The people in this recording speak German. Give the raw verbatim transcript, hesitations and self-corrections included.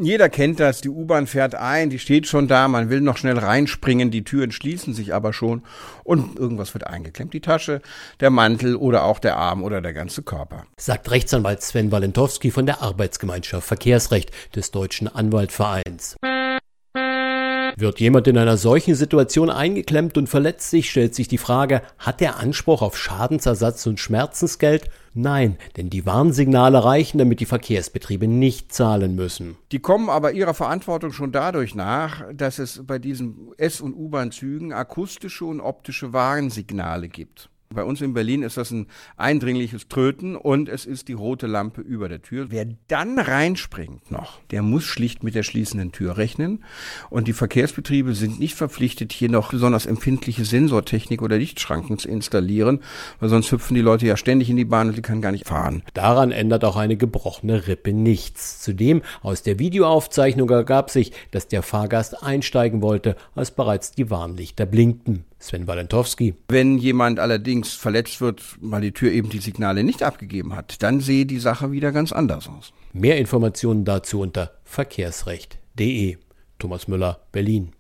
Jeder kennt das, die U-Bahn fährt ein, die steht schon da, man will noch schnell reinspringen, die Türen schließen sich aber schon und irgendwas wird eingeklemmt. Die Tasche, der Mantel oder auch der Arm oder der ganze Körper. Sagt Rechtsanwalt Sven Walentowski von der Arbeitsgemeinschaft Verkehrsrecht des Deutschen Anwaltvereins. Wird jemand in einer solchen Situation eingeklemmt und verletzt sich, stellt sich die Frage, hat er Anspruch auf Schadensersatz und Schmerzensgeld? Nein, denn die Warnsignale reichen, damit die Verkehrsbetriebe nicht zahlen müssen. Die kommen aber ihrer Verantwortung schon dadurch nach, dass es bei diesen S- und U-Bahn-Zügen akustische und optische Warnsignale gibt. Bei uns in Berlin ist das ein eindringliches Tröten und es ist die rote Lampe über der Tür. Wer dann reinspringt noch, der muss schlicht mit der schließenden Tür rechnen. Und die Verkehrsbetriebe sind nicht verpflichtet, hier noch besonders empfindliche Sensortechnik oder Lichtschranken zu installieren, weil sonst hüpfen die Leute ja ständig in die Bahn und die können gar nicht fahren. Daran ändert auch eine gebrochene Rippe nichts. Zudem, aus der Videoaufzeichnung ergab sich, dass der Fahrgast einsteigen wollte, als bereits die Warnlichter blinkten. Sven Walentowski. Wenn jemand allerdings verletzt wird, weil die Tür eben die Signale nicht abgegeben hat, dann sehe die Sache wieder ganz anders aus. Mehr Informationen dazu unter verkehrsrecht punkt de. Thomas Müller, Berlin.